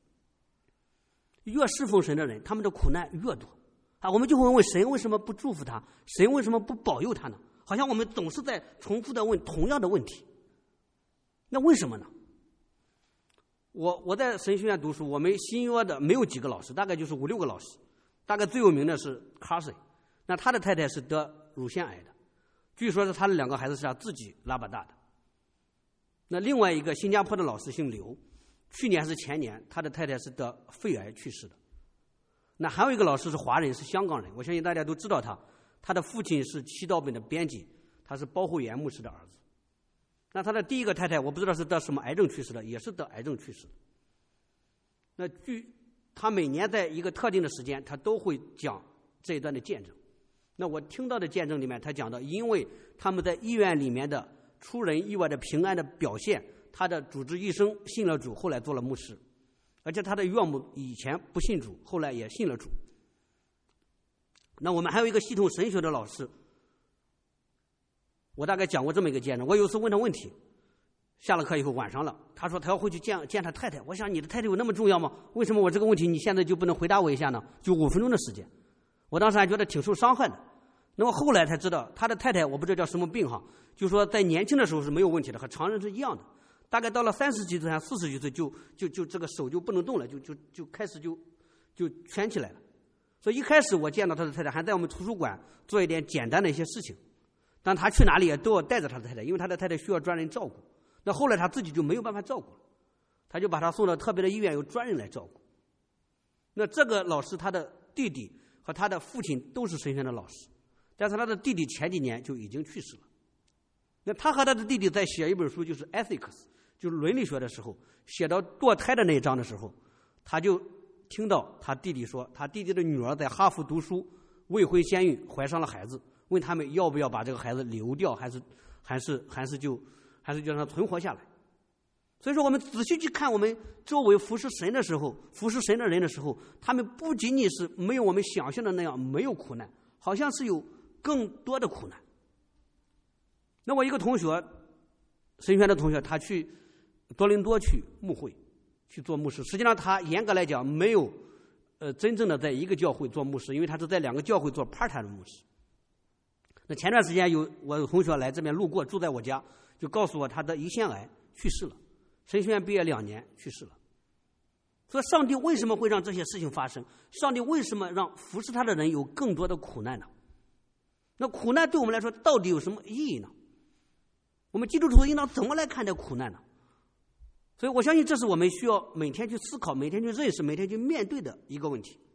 越侍奉神的人他们的苦难越多啊！我们就会问神为什么不祝福他，神为什么不保佑他呢？好像我们总是在重复的问同样的问题。那为什么呢？我在神学院读书，我们新约的没有几个老师，大概就是5-6个老师。大概最有名的是 Carson， 那他的太太是得乳腺癌的，据说是他的2个孩子是他自己拉拔大的。那另外一个新加坡的老师姓刘，去年还是前年，他的太太是得肺癌去世的。那还有一个老师是华人，是香港人，我相信大家都知道他的父亲是祈祷本的编辑，他是包慧元牧师的儿子。那他的第一个太太我不知道是得什么癌症去世的，也是得癌症去世的。那他每年在一个特定的时间，他都会讲这一段的见证。那我听到的见证里面，他讲到，因为他们在医院里面的出人意外的平安的表现，他的主治医生信了主，后来做了牧师，而且他的岳母以前不信主，后来也信了主。那我们还有一个系统神学的老师，我大概讲过这么一个见证。我有次问他问题，下了课以后晚上了，他说他要回去见他太太。我想你的太太有那么重要吗？为什么我这个问题你现在就不能回答我一下呢？就5分钟的时间，我当时还觉得挺受伤害的。那么后来才知道，他的太太我不知道叫什么病哈，就说在年轻的时候是没有问题的，和常人是一样的。大概到了30几岁、40几岁就这个手就不能动了，就开始就蜷起来了。所以一开始我见到他的太太还在我们图书馆做一点简单的一些事情，但他去哪里也都要带着他的太太，因为他的太太需要专人照顾。那后来他自己就没有办法照顾了，他就把他送到特别的医院，由专人来照顾。那这个老师他的弟弟和他的父亲都是神学院的老师，但是他的弟弟前几年就已经去世了。那他和他的弟弟在写一本书，就是 Ethics， 就是伦理学的时候，写到堕胎的那一章的时候，他就听到他弟弟说，他弟弟的女儿在哈佛读书，未婚先孕，怀上了孩子，问他们要不要把这个孩子流掉，还是就让他存活下来。所以说我们仔细去看我们周围服侍神的时候，服侍神的人的时候，他们不仅仅是没有我们想象的那样没有苦难，好像是有更多的苦难。那我一个同学，神学院的同学，他去多伦多去牧会，去做牧师。实际上他严格来讲没有真正的在一个教会做牧师，因为他是在2个教会做 part-time 的牧师。那前段时间我有同学来这边路过，住在我家，就告诉我他得胰腺癌去世了，神学院毕业2年去世了。所以上帝为什么会让这些事情发生？上帝为什么让服侍他的人有更多的苦难呢？那苦难对我们来说到底有什么意义呢？我们基督徒应当怎么来看待苦难呢？所以我相信这是我们需要每天去思考、每天去认识、每天去面对的一个问题。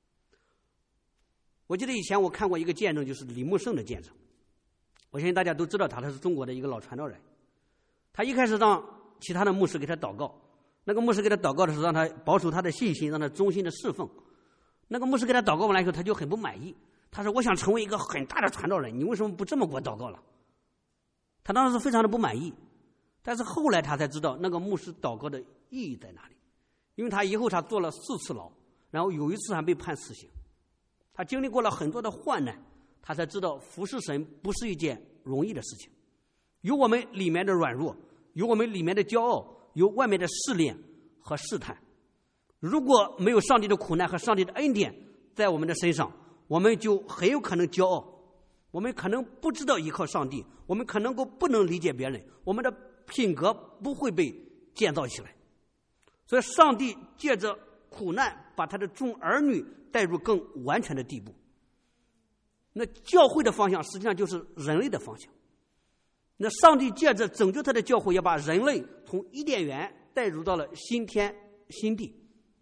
我记得以前我看过一个见证，就是李木胜的见证。我相信大家都知道他是中国的一个老传道人。他一开始让其他的牧师给他祷告，那个牧师给他祷告的时候，让他保守他的信心，让他忠心的侍奉。那个牧师给他祷告完了以后，他就很不满意，他说我想成为一个很大的传道人，你为什么不这么给我祷告了？他当时是非常的不满意。但是后来他才知道那个牧师祷告的意义在哪里，因为他以后他坐了4次牢，然后有一次还被判死刑。他经历过了很多的患难，他才知道服侍神不是一件容易的事情，有我们里面的软弱，有我们里面的骄傲，有外面的试炼和试探。如果没有上帝的苦难和上帝的恩典在我们的身上， 我们就很有可能骄傲，我们可能不知道依靠上帝，我们可能不能理解别人，我们的品格不会被建造起来。所以上帝借着苦难把他的众儿女带入更完全的地步。那教会的方向实际上就是人类的方向。那上帝借着拯救他的教会，也把人类从伊甸园带入到了新天新地。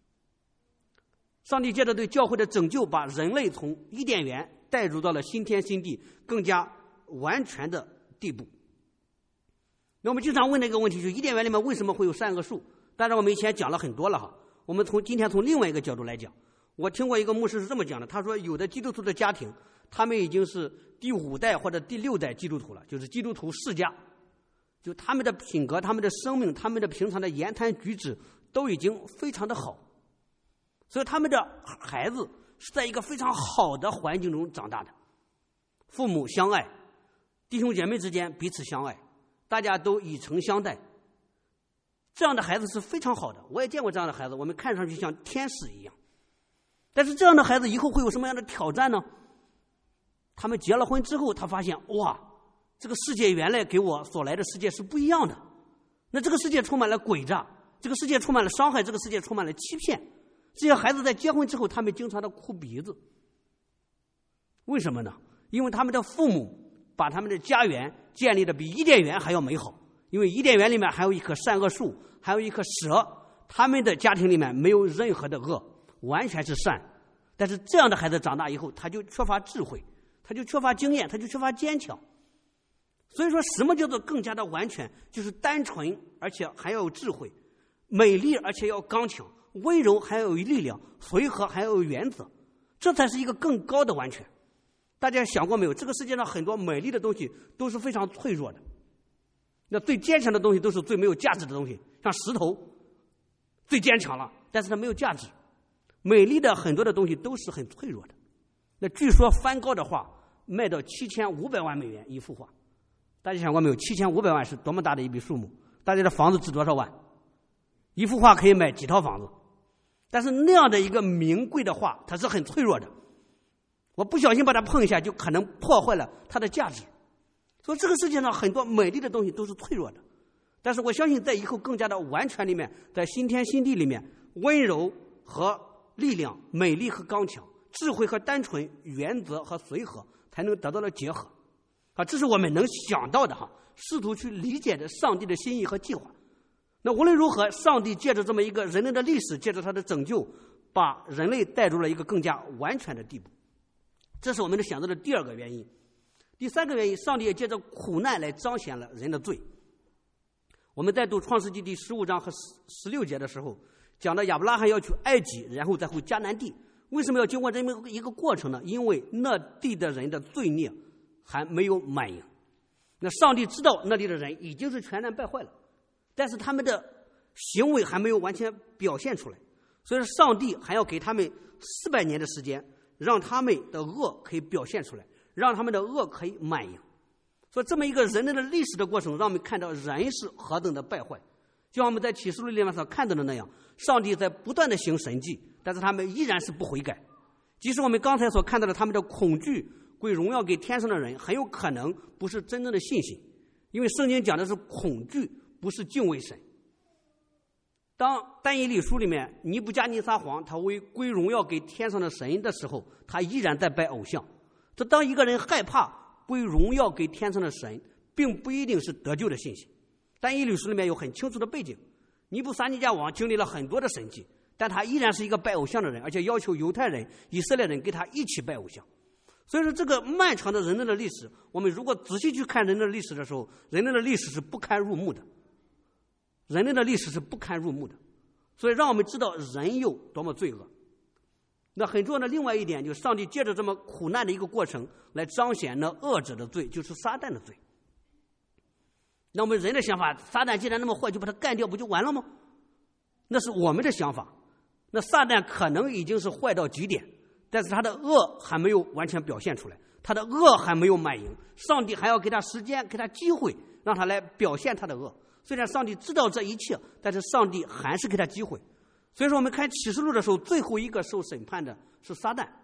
上帝借着对教会的拯救，把人类从伊甸园带入到了新天新地更加完全的地步。那我们经常问的一个问题，就是伊甸园里面为什么会有善恶树？当然我们以前讲了很多了哈，我们今天从另外一个角度来讲。我听过一个牧师是这么讲的，他说有的基督徒的家庭，他们已经是第5代或者第6代基督徒了，就是基督徒世家，就他们的品格、他们的生命、他们的平常的言谈举止都已经非常的好，所以他们的孩子是在一个非常好的环境中长大的，父母相爱，弟兄姐妹之间彼此相爱，大家都以诚相待，这样的孩子是非常好的。我也见过这样的孩子，我们看上去像天使一样。但是这样的孩子以后会有什么样的挑战呢？他们结了婚之后，他发现哇，这个世界原来给我所来的世界是不一样的。那这个世界充满了诡诈，这个世界充满了伤害，这个世界充满了欺骗。这些孩子在结婚之后，他们经常的哭鼻子。为什么呢？因为他们的父母把他们的家园建立的比伊甸园还要美好。因为伊甸园里面还有一棵善恶树，还有一棵蛇，他们的家庭里面没有任何的恶，完全是善。但是这样的孩子长大以后，他就缺乏智慧，他就缺乏经验，他就缺乏坚强。所以说什么叫做更加的完全？就是单纯而且还要有智慧，美丽而且要刚强，温柔还要有力量，随和还要有原则，这才是一个更高的完全。大家想过没有？这个世界上很多美丽的东西都是非常脆弱的，那最坚强的东西都是最没有价值的东西，像石头最坚强了，但是它没有价值。美丽的很多的东西都是很脆弱的。那据说梵高的画卖到7500万美元一幅画，大家想过没有？7500万是多么大的一笔数目？大家的房子值多少万？一幅画可以买几套房子。但是那样的一个名贵的画，它是很脆弱的，我不小心把它碰一下，就可能破坏了它的价值。所以这个世界上很多美丽的东西都是脆弱的。但是我相信在以后更加的完全里面，在新天新地里面，温柔和力量，美丽和刚强，智慧和单纯，原则和随和才能得到了结合。这是我们能想到的试图去理解的上帝的心意和计划。那无论如何，上帝借着这么一个人类的历史，借着他的拯救，把人类带入了一个更加完全的地步。这是我们想到的第二个原因。第三个原因，上帝也借着苦难来彰显了人的罪。我们在读创世纪第15章和16节的时候，讲到亚伯拉罕要去埃及，然后再回迦南地。为什么要经过这么一个过程呢？因为那地的人的罪孽还没有满盈。那上帝知道那地的人已经是全然败坏了，但是他们的行为还没有完全表现出来，所以上帝还要给他们400年的时间，让他们的恶可以表现出来，让他们的恶可以满盈。所以这么一个人类的历史的过程，让我们看到人是何等的败坏。就像我们在启示录里面所看到的那样，上帝在不断的行神迹，但是他们依然是不悔改。即使我们刚才所看到的他们的恐惧归荣耀给天上的人，很有可能不是真正的信心，因为圣经讲的是恐惧，不是敬畏神。当但以理书里面尼布加尼撒王他为归荣耀给天上的神的时候，他依然在拜偶像。这当一个人害怕归荣耀给天上的神，并不一定是得救的信息。但以理书里面有很清楚的背景，尼布撒尼加王经历了很多的神迹，但他依然是一个拜偶像的人，而且要求犹太人、以色列人跟他一起拜偶像。所以说这个漫长的人类的历史，我们如果仔细去看人类的历史的时候，人类的历史是不堪入目的，人类的历史是不堪入目的。所以让我们知道人有多么罪恶。那很重要的另外一点，就是上帝借着这么苦难的一个过程来彰显那恶者的罪，就是撒旦的罪。那我们人的想法，撒旦既然那么坏，就把他干掉不就完了吗？那是我们的想法。那撒旦可能已经是坏到极点，但是他的恶还没有完全表现出来，他的恶还没有满盈，上帝还要给他时间，给他机会，让他来表现他的恶。虽然上帝知道这一切，但是上帝还是给他机会。所以说我们看启示录的时候，最后一个受审判的是撒旦。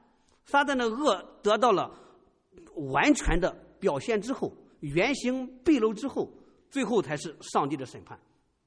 撒旦的恶得到了完全的表现之后，原形毕露之后，最后才是上帝的审判。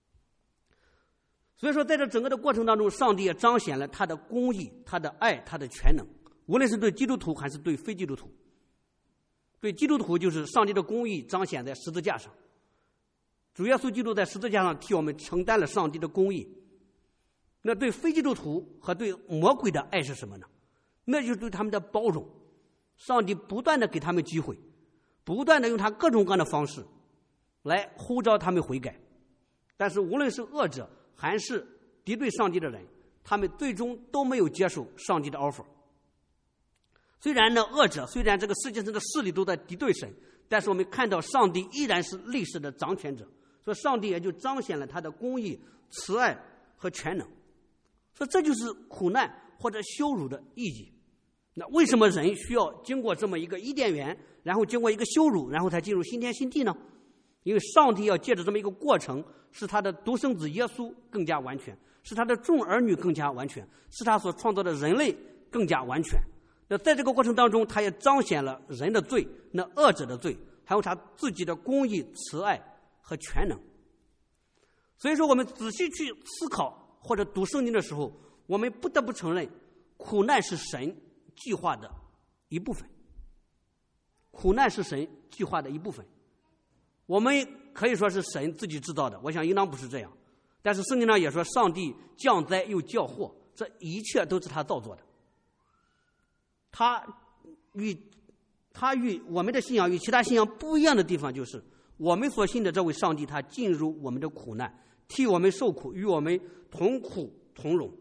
所以说在这整个的过程当中，上帝也彰显了他的公义、他的爱、他的全能，无论是对基督徒还是对非基督徒。对基督徒就是上帝的公义彰显在十字架上，主耶稣基督在十字架上替我们承担了上帝的公义。那对非基督徒和对魔鬼的爱是什么呢？那就是对他们的包容。上帝不断的给他们机会，不断的用他各种各样的方式来呼召他们悔改。但是无论是恶者还是敌对上帝的人，他们最终都没有接受上帝的 offer。虽然呢，恶者，虽然这个世界上的势力都在敌对神，但是我们看到上帝依然是历史的掌权者，所以上帝也就彰显了他的公义、慈爱和全能。所以这就是苦难或者羞辱的意义。那为什么人需要经过这么一个伊甸园，然后经过一个羞辱，然后才进入新天新地呢？因为上帝要借着这么一个过程，使他的独生子耶稣更加完全，使他的众儿女更加完全，使他所创造的人类更加完全。那在这个过程当中，他也彰显了人的罪，那恶者的罪，还有他自己的公义、慈爱和全能。所以说我们仔细去思考或者读圣经的时候，我们不得不承认，苦难是神计划的一部分。苦难是神计划的一部分，我们可以说是神自己制造的，我想应当不是这样。但是圣经上也说，上帝降灾又降祸，这一切都是他造作的。他与我们的信仰与其他信仰不一样的地方，就是我们所信的这位上帝，他进入我们的苦难，替我们受苦，与我们同苦同荣。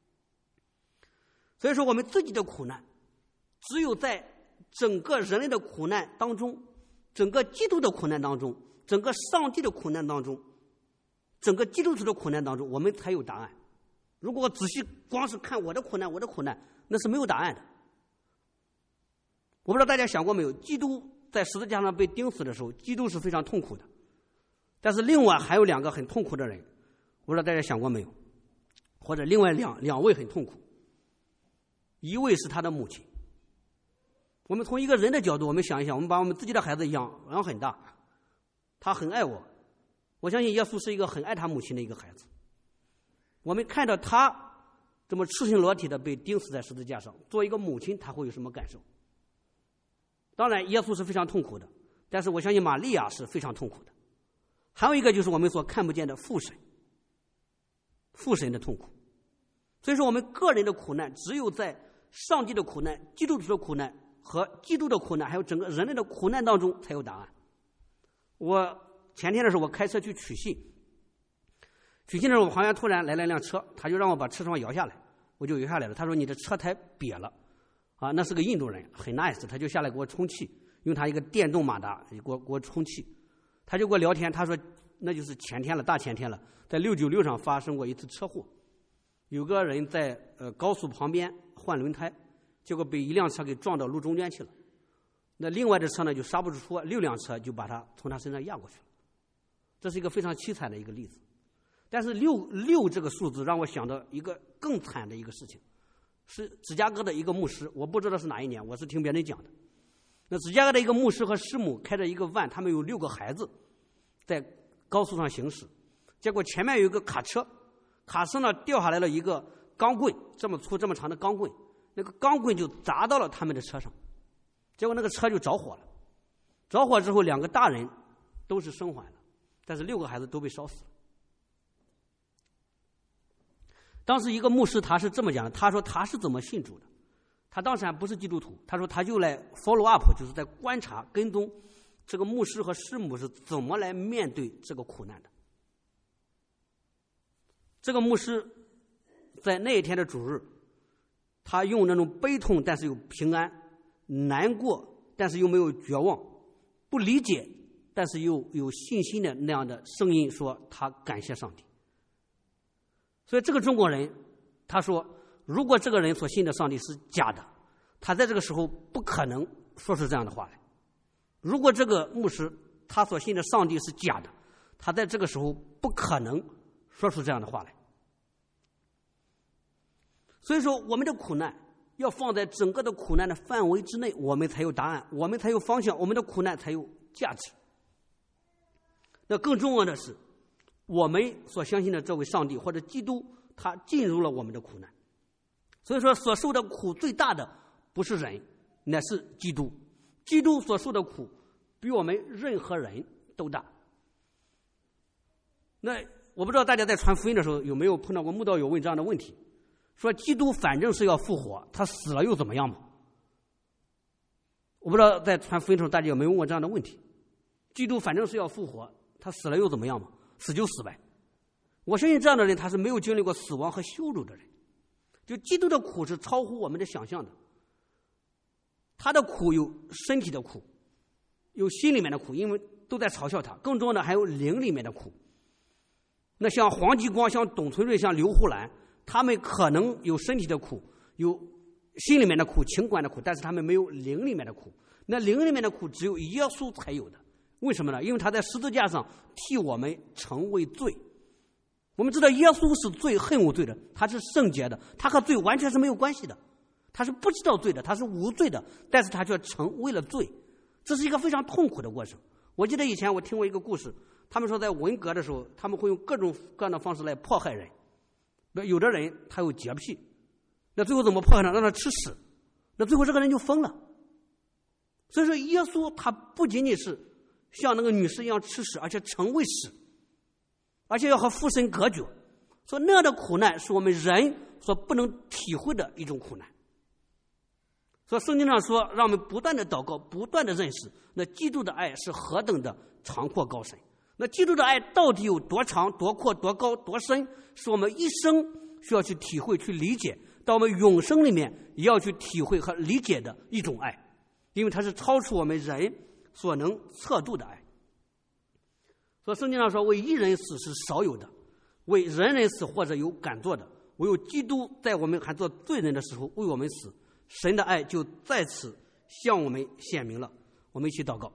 所以说我们自己的苦难，只有在整个人类的苦难当中，整个基督的苦难当中，整个上帝的苦难当中，整个基督徒的苦难当中，我们才有答案。如果仔细光是看我的苦难，那是没有答案的。我不知道大家想过没有，基督在十字架上被钉死的时候，基督是非常痛苦的。但是另外还有两个很痛苦的人，我不知道大家想过没有，或者另外两位很痛苦。一位是他的母亲。我们从一个人的角度，我们想一想，我们把我们自己的孩子养很大，他很爱我，我相信耶稣是一个很爱他母亲的一个孩子。我们看到他这么赤身裸体的被钉死在十字架上，作为一个母亲，他会有什么感受？当然耶稣是非常痛苦的，但是我相信玛利亚是非常痛苦的。还有一个就是我们所看不见的父神的痛苦。所以说我们个人的苦难，只有在上帝的苦难、基督徒的苦难和基督的苦难，还有整个人类的苦难当中才有答案。我前天的时候，我开车去取信的时候，我旁边突然来了一辆车，他就让我把车窗摇下来，我就摇下来了。他说你的车胎瘪了啊，那是个印度人，很 nice， 他就下来给我充气，用他一个电动马达给我充气。他就跟我聊天，他说那就是大前天了，在696上发生过一次车祸，有个人在高速旁边换轮胎，结果被一辆车给撞到路中间去了。那另外的车呢就刹不住车，6辆车就把他从他身上压过去了。这是一个非常凄惨的一个例子。但是6这个数字让我想到一个更惨的一个事情，是芝加哥的一个牧师，我不知道是哪一年，我是听别人讲的。那芝加哥的一个牧师和师母开着一个 van， 他们有6个孩子在高速上行驶，结果前面有一个卡车呢掉下来了一个钢棍，这么粗这么长的钢棍，那个钢棍就砸到了他们的车上，结果那个车就着火了。着火之后2个大人都是生还了，但是6个孩子都被烧死了。当时一个牧师他是这么讲的，他说他是怎么信主的，他当时还不是基督徒，他说他就来 follow up， 就是在观察跟踪这个牧师和师母是怎么来面对这个苦难的。这个牧师在那一天的主日，他用那种悲痛但是又平安，难过但是又没有绝望，不理解但是又有信心的那样的声音说他感谢上帝。所以这个中国人他说，如果这个人所信的上帝是假的，他在这个时候不可能说出这样的话来。如果这个牧师他所信的上帝是假的，他在这个时候不可能说出这样的话来。所以说我们的苦难要放在整个的苦难的范围之内，我们才有答案，我们才有方向，我们的苦难才有价值。那更重要的是，我们所相信的这位上帝或者基督，他进入了我们的苦难。所以说，所受的苦最大的不是人，乃是基督。基督所受的苦比我们任何人都大。那我不知道大家在传福音的时候有没有碰到过慕道友问这样的问题，说基督反正是要复活，他死了又怎么样嘛？我不知道在传福音的时候大家有没有问过这样的问题，基督反正是要复活，他死了又怎么样嘛？死就死呗。我相信这样的人他是没有经历过死亡和羞辱的人。就基督的苦是超乎我们的想象的，他的苦有身体的苦，有心里面的苦，因为都在嘲笑他，更重要的还有灵里面的苦。那像黄继光、像董存瑞、像刘胡兰，他们可能有身体的苦，有心里面的苦、情感的苦，但是他们没有灵里面的苦。那灵里面的苦只有耶稣才有的，为什么呢？因为他在十字架上替我们成为罪。我们知道耶稣是最恨无罪的，他是圣洁的，他和罪完全是没有关系的，他是不知道罪的，他是无罪的，但是他却成为了罪，这是一个非常痛苦的过程。我记得以前我听过一个故事，他们说在文革的时候，他们会用各种各样的方式来迫害人。有的人他有洁癖，那最后怎么迫害他？让他吃屎，那最后这个人就疯了。所以说耶稣他不仅仅是像那个女士一样吃屎，而且成为屎，而且要和父神隔绝。所以那样的苦难是我们人所不能体会的一种苦难。所以圣经上说，让我们不断的祷告，不断的认识那基督的爱是何等的长阔高深。那基督的爱到底有多长、多阔、多高、多深，是我们一生需要去体会、去理解，到我们永生里面也要去体会和理解的一种爱，因为它是超出我们人所能测度的爱。所以圣经上说，为一人死是少有的，为人人死或者有敢做的，唯有基督在我们还做罪人的时候为我们死，神的爱就在此向我们显明了。我们一起祷告。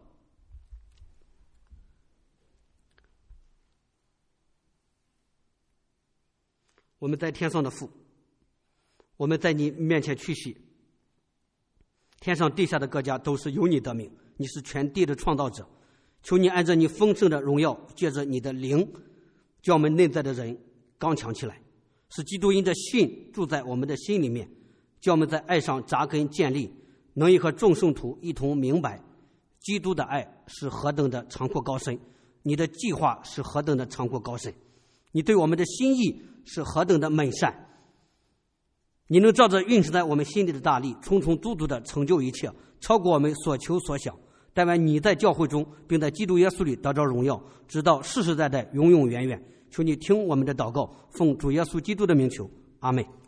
我们在天上的父，我们在你面前屈膝，天上地下的各家都是由你得名，你是全地的创造者，求你按照你丰盛的荣耀，借着你的灵，叫我们内在的人刚强起来，使基督因着信住在我们的心里面，叫我们在爱上扎根建立，能以和众圣徒一同明白基督的爱是何等的长阔高深，你的计划是何等的长阔高深，你对我们的心意是何等的美善，你能照着运行在我们心里的大力，充充足足的成就一切，超过我们所求所想。但愿你在教会中，并在基督耶稣里得着荣耀，直到世世代代永永远远。求你听我们的祷告，奉主耶稣基督的名求，阿们。